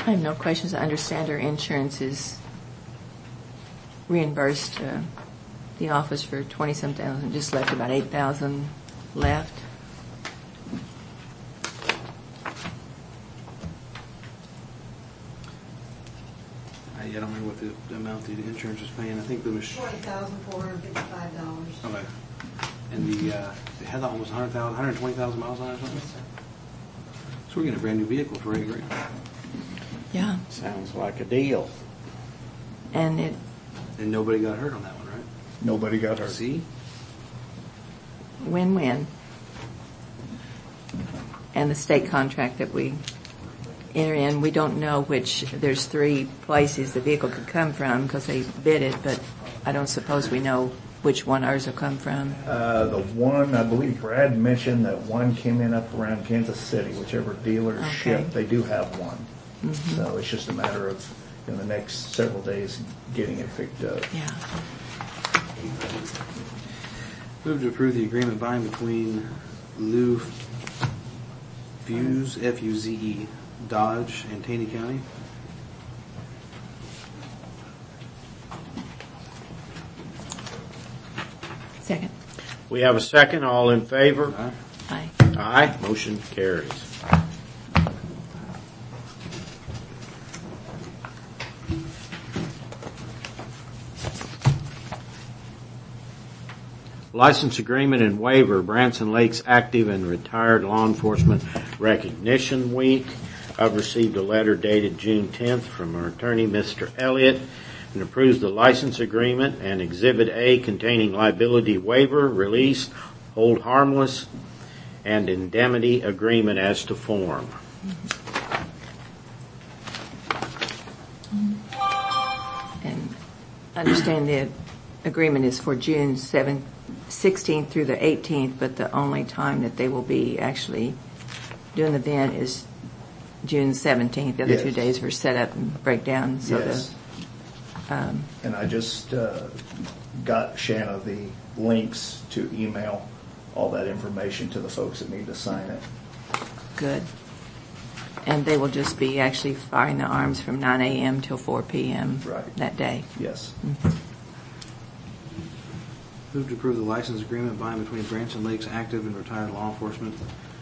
I have no questions. I understand our insurance is reimbursed the office for 20-some thousand, just left about 8,000 left. I don't remember what the amount the insurance was paying. I think the machine. $20,455. Okay. And it had almost 120,000 miles on it or something? Yes, sir. So we're getting a brand new vehicle for $8 grand. Yeah. Sounds like a deal. And nobody got hurt on that one, right? Nobody got hurt. See? win-win. And the state contract that we enter in, we don't know there's 3 places the vehicle could come from because they bid it, but I don't suppose we know which one ours will come from. The one, I believe Brad mentioned that one came in up around Kansas City, whichever dealership, Okay. they do have one. Mm-hmm. So it's just a matter of, in the next several days, getting it picked up. Yeah. Move to approve the agreement by and between Lou Fuze, F-U-Z-E, Dodge, and Taney County. Second. We have a second. All in favor? Aye. Aye. Aye. Motion carries. License agreement and waiver, Branson Lakes Active and Retired Law Enforcement Recognition Week. I've received a letter dated June 10th from our attorney, Mr. Elliott, and approves the license agreement and Exhibit A containing liability waiver, release, hold harmless, and indemnity agreement as to form. And understand the agreement is for June 16th through the 18th, but the only time that they will be actually doing the event is June 17th. The other Yes. 2 days were set up and breakdown. So Yes. And I just got Shanna the links to email all that information to the folks that need to sign it. good. And they will just be actually firing the arms from 9 a.m. till 4 p.m. Right. that day. Yes. Move to approve the license agreement by and between Branson Lakes Active and Retired Law Enforcement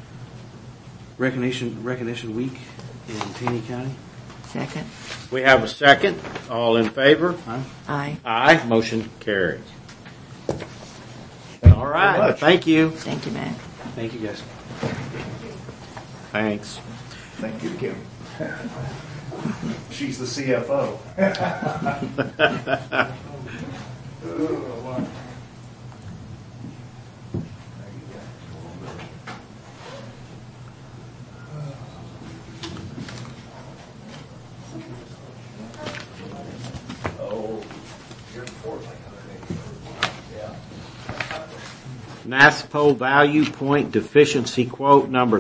Recognition Week in Taney County. Second. We have a second. All in favor? Aye. Aye. Aye. Motion carries. Thank All you right. very much. Thank you. Thank you, Matt. Thank you, guys. Thanks. Thank you, Kim. She's the CFO. NASPO Value Point Deficiency Quote number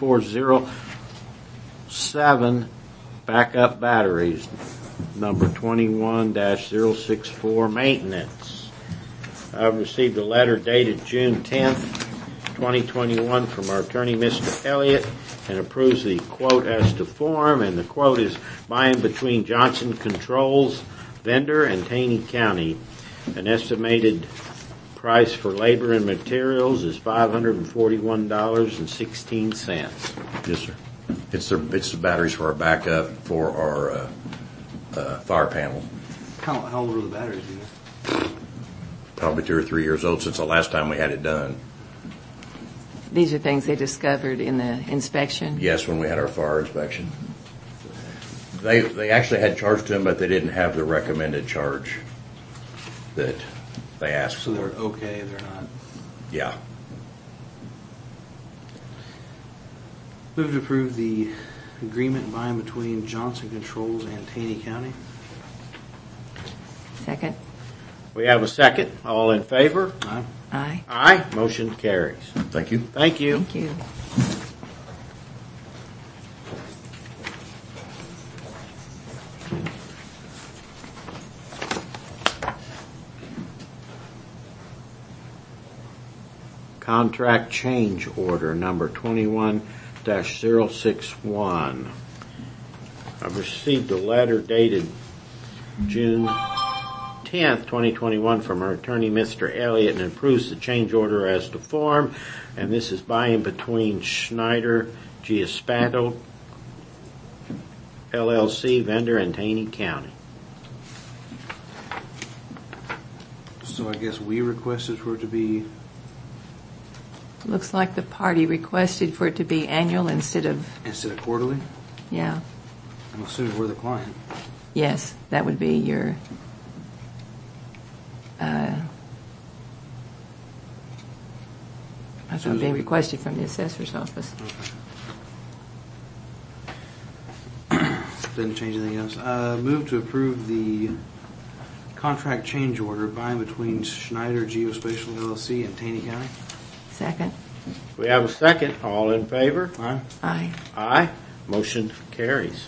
3407, backup batteries, number 21-064, maintenance. I've received a letter dated June 10th, 2021 from our attorney, Mr. Elliott, and approves the quote as to form, and the quote is by and between Johnson Controls vendor and Taney County. An estimated price for labor and materials is $541.16. Yes, sir. It's the batteries for our backup for our fire panel. How old are the batteries? Do you know? Probably 2 or 3 years old since the last time we had it done. These are things they discovered in the inspection? Yes, when we had our fire inspection. They actually had charged to them, but they didn't have the recommended charge that they asked So for. they're okay, they're not. Yeah. Move to approve the agreement by and between Johnson Controls and Taney County. Second. We have a second. All in favor? Aye. Aye. Aye. Motion carries. Thank you. Thank you. Thank you. Contract change order number 21-061. I've received a letter dated June 10th, 2021 from our attorney, Mr. Elliott, and approves the change order as to form. And this is by and between Schneider Geospato LLC, vendor, and Taney County. So I guess we requested for it to be, Looks like the party requested for it to be annual instead of, quarterly. yeah. I'm assuming we're the client. Yes, that would be your, that's what being requested from the assessor's office. Didn't change anything else. Move to approve the contract change order by and between Schneider Geospatial LLC and Taney County. Second. We have a second. All in favor? Aye. Aye. Aye. Motion carries.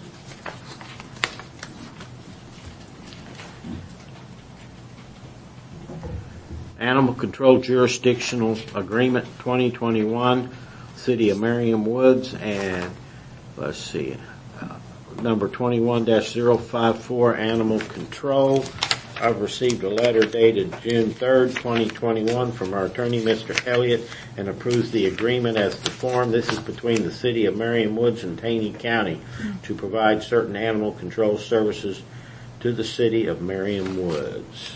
Animal Control Jurisdictional Agreement 2021, City of Merriam Woods, and let's see, number 21-054, Animal Control. I've received a letter dated June 3rd, 2021 from our attorney, Mr. Elliott, and approves the agreement as to form. This is between the City of Merriam Woods and Taney County to provide certain animal control services to the City of Merriam Woods.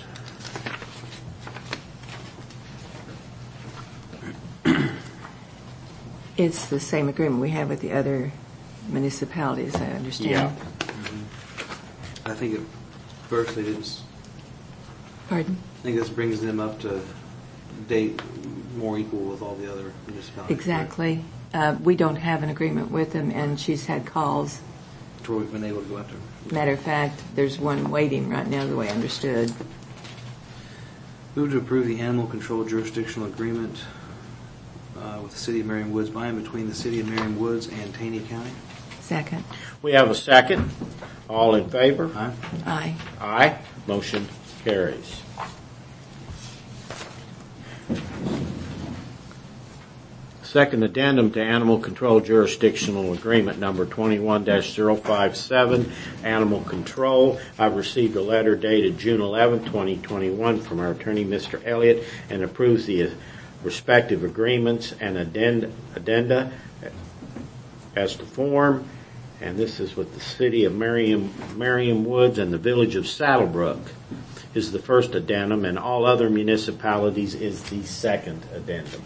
It's the same agreement we have with the other municipalities, I understand. Yeah. I think it first they didn't. Pardon? I think this brings them up to date more equal with all the other municipalities. Exactly. We don't have an agreement with them, and she's had calls. To where we've been able to go after them. Matter of fact, there's one waiting right now, the way I understood. Move to approve the animal control jurisdictional agreement with the City of Merriam Woods by and between the City of Merriam Woods and Taney County. Second. We have a second. All in favor? Aye. Aye. Aye. Motion carries. Second addendum to Animal Control Jurisdictional Agreement number 21-057, Animal Control. I've received a letter dated June 11, 2021 from our attorney, Mr. Elliott, and approves the respective agreements and addenda as to form. And this is with the City of Merriam Woods and the Village of Saddlebrook is the first addendum, and all other municipalities is the second addendum.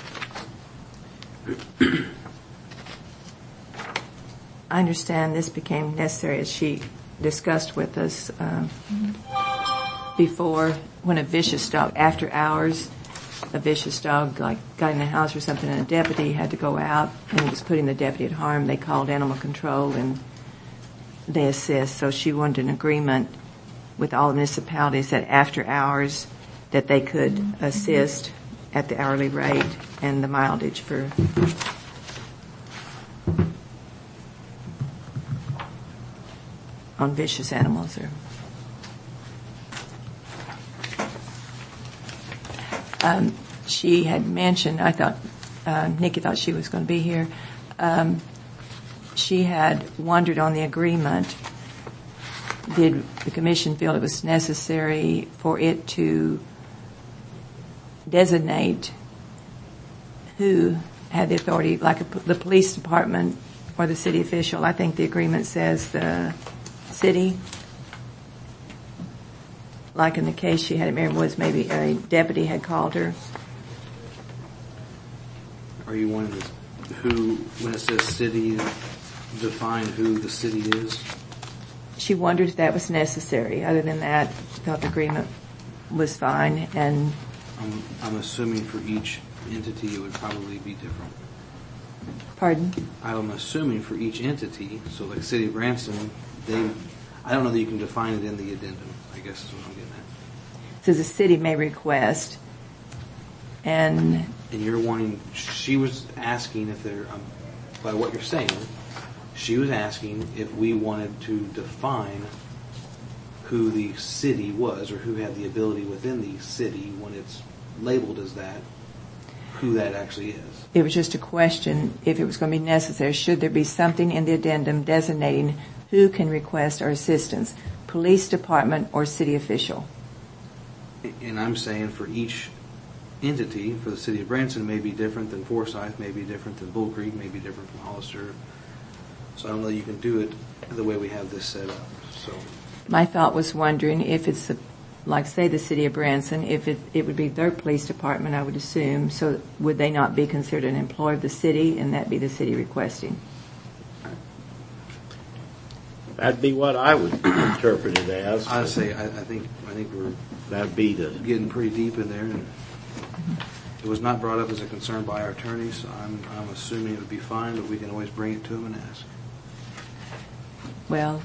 I understand this became necessary as she discussed with us before, when a vicious dog, after hours, a vicious dog like got in the house or something, and a deputy had to go out and it was putting the deputy at harm. They called animal control and they assist. So she wanted an agreement with all the municipalities that after hours that they could assist at the hourly rate and the mileage for on vicious animals. Or she had mentioned, I thought Nikki thought she was going to be here. She had wondered on the agreement, did the commission feel it was necessary for it to designate who had the authority, like the police department or the city official? I think the agreement says the city. Like in the case she had at Merriam Woods, maybe a deputy had called her. Are you wanting to, who, when it says city, define who the city is? She wondered if that was necessary. Other than that, thought the agreement was fine. And I'm assuming for each entity it would probably be different. pardon? I'm assuming for each entity, so like City of Branson, I don't know that you can define it in the addendum, I guess is what I'm getting at. Says the city may request, and you're wanting, she was asking if there, by what you're saying, she was asking if we wanted to define who the city was or who had the ability within the city when it's labeled as that, who that actually is. it was just a question if it was going to be necessary. Should there be something in the addendum designating who can request our assistance, police department or city official? And I'm saying for each entity, for the city of Branson, may be different than Forsyth, may be different than Bull Creek, may be different from Hollister. So I don't know that you can do it the way we have this set up. So My thought was wondering if it's, like say the city of Branson, if it would be their police department, I would assume, so would they not be considered an employee of the city and that be the city requesting? That'd be what I would interpret it as. I'd say I think we're That'd be the, getting pretty deep in there, and it was not brought up as a concern by our attorneys. So I'm assuming it would be fine, but we can always bring it to them and ask. Well,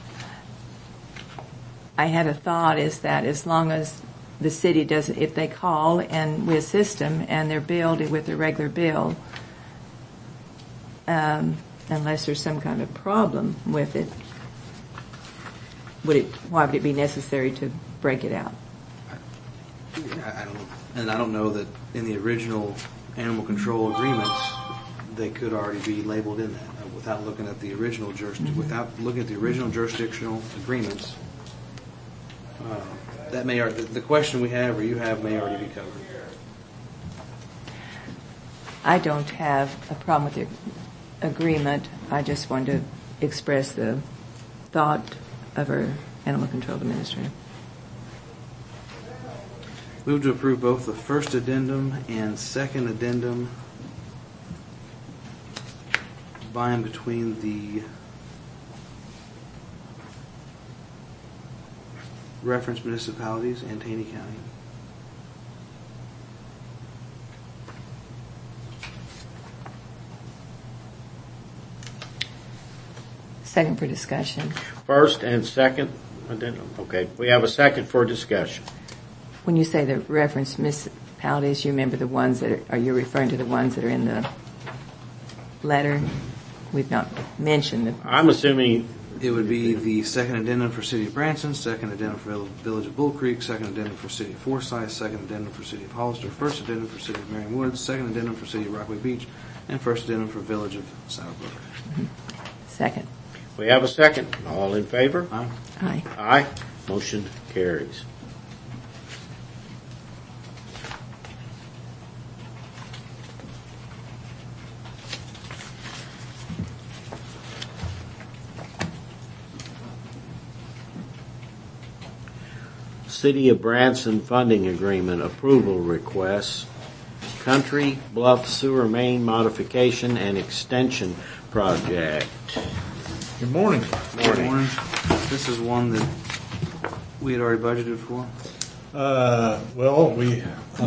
I had a thought is that as long as the city doesn't, if they call and we assist them and they're billed with a regular bill, unless there's some kind of problem with it, why would it be necessary to break it out? I don't know. And I don't know that in the original animal control agreements, they could already be labeled in that without looking at the original without looking at the original jurisdictional agreements. That may the question we have or you have may already be covered. I don't have a problem with the agreement. I just wanted to express the thought of our animal control administrator. Move to approve both the first addendum and second addendum by and between the reference municipalities and Taney County. Second for discussion. first and second addendum. Okay, we have a second for discussion. When you say the reference municipalities, you remember the ones that are you referring to the ones that are in the letter? We've not mentioned them. I'm assuming It would be the second addendum for City of Branson, second addendum for Village of Bull Creek, second addendum for City of Forsyth, second addendum for City of Hollister, first addendum for City of Marion Woods, second addendum for City of Rockaway Beach, and first addendum for Village of Southbrook. Second. we have a second. All in favor? Aye. Aye. Aye. Motion carries. City of Branson funding agreement approval requests, Country Bluff Sewer Main Modification and Extension Project. Good morning. Good morning. This is one that we had already budgeted for. Well, we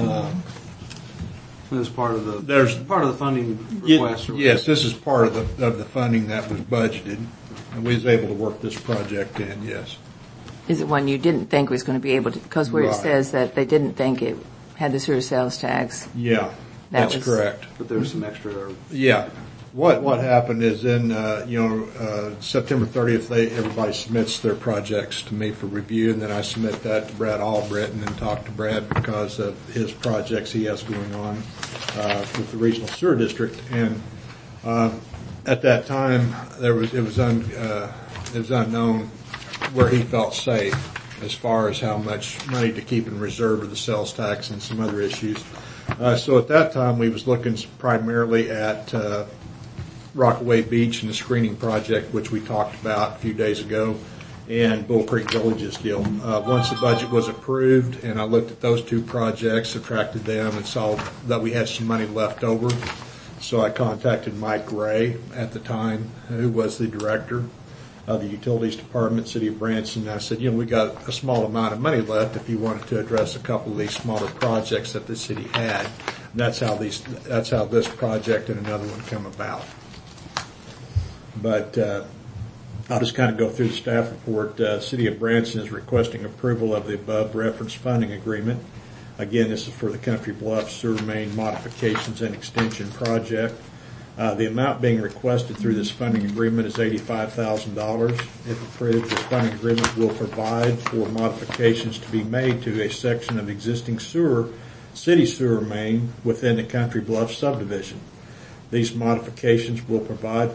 It was part of the There's- funding request. yes, this is part of the funding that was budgeted, and we was able to work this project in. Yes, Is it one you didn't think was going to be able to, because where it Right. says that they didn't think it had the sewer sales tax. yeah, That that's was- correct. But there was some extra. Yeah, what happened is in September 30th, everybody submits their projects to me for review, and then I submit that to Brad Albritton and talk to Brad because of his projects he has going on with the regional sewer district. And at that time, it was unknown where he felt safe as far as how much money to keep in reserve of the sales tax and some other issues. So at that time, we was looking primarily at Rockaway Beach and the screening project, which we talked about a few days ago, and Bull Creek Villages deal. Once the budget was approved, and I looked at those two projects, subtracted them, and saw that we had some money left over. So I contacted Mike Gray at the time, who was the director of the Utilities Department, City of Branson. And I said, we got a small amount of money left if you wanted to address a couple of these smaller projects that the city had. And that's how this project and another one come about. But I'll just kind of go through the staff report. City of Branson is requesting approval of the above referenced funding agreement. Again, this is for the Country Bluff Sewer Main Modifications and Extension Project. The amount being requested through this funding agreement is $85,000. If approved, this funding agreement will provide for modifications to be made to a section of existing city sewer main within the Country Bluff subdivision. These modifications will provide